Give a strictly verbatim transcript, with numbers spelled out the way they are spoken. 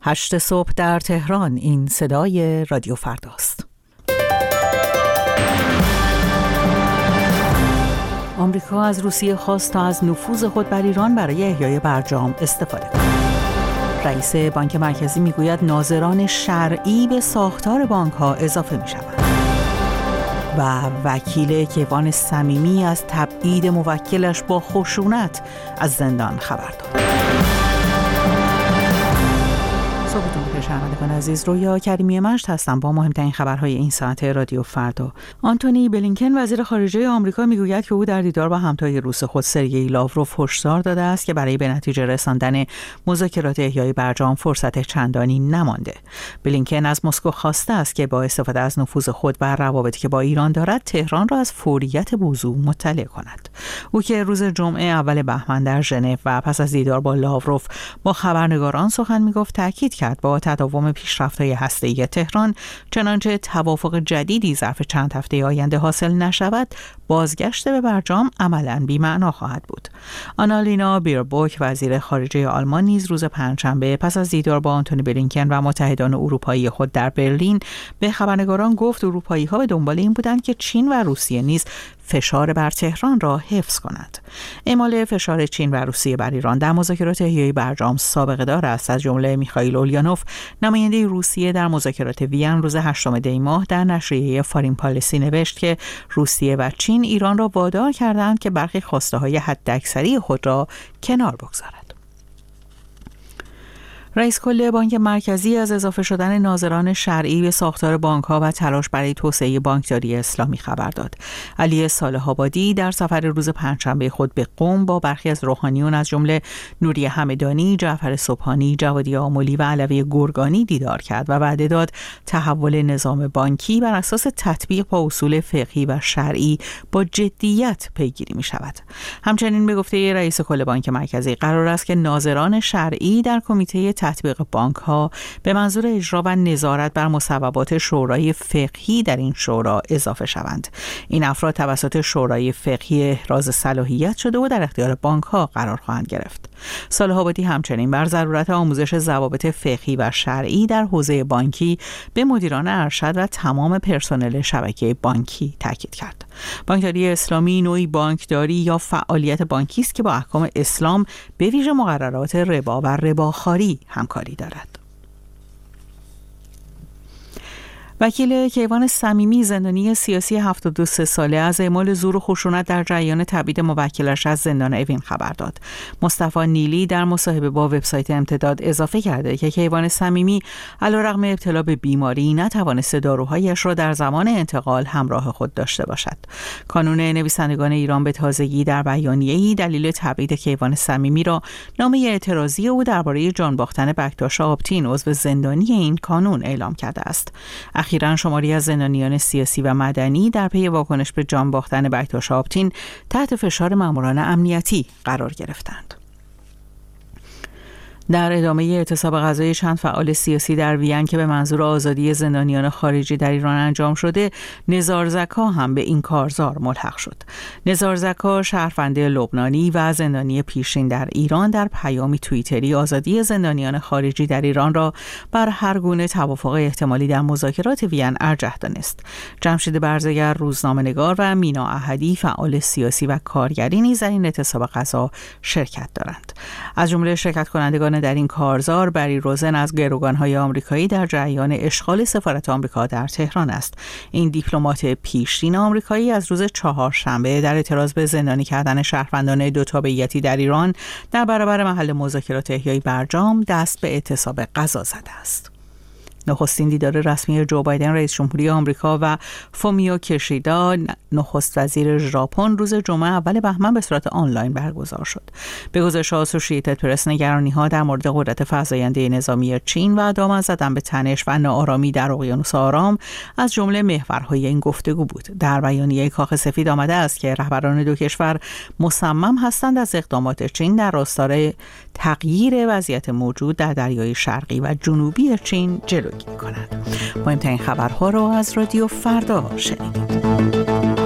هشت صبح در تهران. این صدای رادیو فرداست. آمریکا از روسیه خواست تا از نفوذ خود بر ایران برای احیای برجام استفاده کند. رئیس بانک مرکزی میگوید ناظران شرعی به ساختار بانک‌ها اضافه می‌شوند. و وکیل کیوان صمیمی از تبعید موکلش با خشونت از زندان خبر داد. صبحتون بخیر شنوندگان عزیز، رویا کریمی مشت هستم با مهمترین خبرهای این ساعت رادیو فردا. آنتونی بلینکن وزیر خارجه آمریکا میگوید که او در دیدار با همتای روس خود سرگئی لاوروف هشدار داده است که برای به نتیجه رساندن مذاکرات احیای برجام فرصت چندانی نمانده. بلینکن از مسکو خواسته است که با استفاده از نفوذ خود بر روابطی که با ایران دارد تهران را از فوریت موضوع مطلع کند. او که روز جمعه اول بهمن در ژنو و پس از دیدار با لاوروف با خبرنگاران سخن میگفت، تاکید کرد با تداوم پیشرفت‌های هسته‌ای تهران چنانچه توافق جدیدی ظرف چند هفته آینده حاصل نشود، بازگشت به برجام عملاً بی‌معنا خواهد بود. آنالینا بیربوک وزیر خارجه آلمان نیز روز پنجشنبه پس از دیدار با آنتونی بلینکن و متحدان اروپایی خود در برلین به خبرنگاران گفت اروپایی‌ها به دنبال این بودند که چین و روسیه نیز فشار بر تهران را حفظ کند. اعمال فشار چین و روسیه بر ایران در مذاکرات احیای برجام سابقه دار است. از جمله میخائیل اولیانوف نماینده روسیه در مذاکرات وین روز هشتم دی ماه در نشریه فارین پالیسی نوشت که روسیه و چین ایران را وادار کردند که برخی خواسته‌های حداکثری خود را کنار بگذارد. رئیس کل بانک مرکزی از اضافه شدن ناظران شرعی به ساختار بانک‌ها و تلاش برای توسعه بانکداری اسلامی خبر داد. علی صالح آبادی در سفر روز پنجشنبه خود به قم با برخی از روحانیون از جمله نوری همدانی، جعفر سبحانی، جوادی آملی و علوی گرگانی دیدار کرد و وعده داد تحول نظام بانکی بر اساس تطبیق با اصول فقهی و شرعی با جدیت پیگیری می شود. همچنین به گفته رئیس کل بانک مرکزی قرار است که ناظران شرعی در کمیته تطبیق بانک ها به منظور اجرا و نظارت بر مصوبات شورای فقهی در این شورا اضافه شوند. این افراد توسط شورای فقهی احراز صلاحیت شده و در اختیار بانک ها قرار خواهند گرفت. صالح آبادی همچنین بر ضرورت آموزش ضوابط فقهی و شرعی در حوزه بانکی به مدیران ارشد و تمام پرسنل شبکه بانکی تاکید کرد. بانکداری اسلامی نوعی بانکداری یا فعالیت بانکی است که با احکام اسلام به ویژه مقررات ربا و رباخواری همکاری دارد. وکیل کیوان صمیمی زندانی سیاسی هفتاد و سه ساله از اعمال زور و خشونت در جریان تبعید موکلش از زندان اوین خبر داد. مصطفی نیلی در مصاحبه با وبسایت امتداد اضافه کرده که کیوان صمیمی علیرغم ابتلا به بیماری نتوانسته داروهایش را در زمان انتقال همراه خود داشته باشد. کانون نویسندگان ایران به تازگی در بیانیه‌ای دلیل تبعید کیوان صمیمی را نامه اعتراضی او درباره جان باختن بکتاش آبتین عضو زندانی این کانون اعلام کرده است. اخیراً شماری از زندانیان سیاسی و مدنی در پی واکنش به جان باختن بکتاش آبتین تحت فشار ماموران امنیتی قرار گرفتند. در ادامه اعتصاب غذایی چند فعال سیاسی در وین که به منظور آزادی زندانیان خارجی در ایران انجام شده، نزار زکا هم به این کارزار ملحق شد. نزار زکا شهرونده لبنانی و زندانی پیشین در ایران در پیامی توییتری آزادی زندانیان خارجی در ایران را بر هر گونه توافق احتمالی در مذاکرات وین ارجح دانست. جمشید برزگر روزنامه‌نگار و مینا احدی فعال سیاسی و کارگری نیز در این اعتصاب غذا شرکت دارند. از جمله شرکت کنندگان در این کارزار بری روزن از گروگان‌های آمریکایی در جریان اشغال سفارت آمریکا در تهران است. این دیپلمات پیشین آمریکایی از روز چهارشنبه در اعتراض به زندانی کردن شهروندان دو تابعیتی در ایران در برابر محل مذاکرات احیای برجام دست به اعتصاب غذا زده است. نخستین دیدار رسمی جو بایدن رئیس جمهوری آمریکا و فومیو کیشیدا نخست وزیر ژاپن روز جمعه اول بهمن به صورت آنلاین برگزار شد. به گزارش اسوسییتد پرس نگرانی‌ها در مورد قدرت فزاینده نظامی چین و دامن زدن به تنش و ناآرامی در اقیانوس آرام از جمله محورهای این گفتگو بود. در بیانیه کاخ سفید آمده است که رهبران دو کشور مصمم هستند از اقدامات چین در راستای تغییر وضعیت موجود در دریای شرقی و جنوبی چین جلوگیری کنند. مهمترین خبرها را از رادیو فردا شنیدید.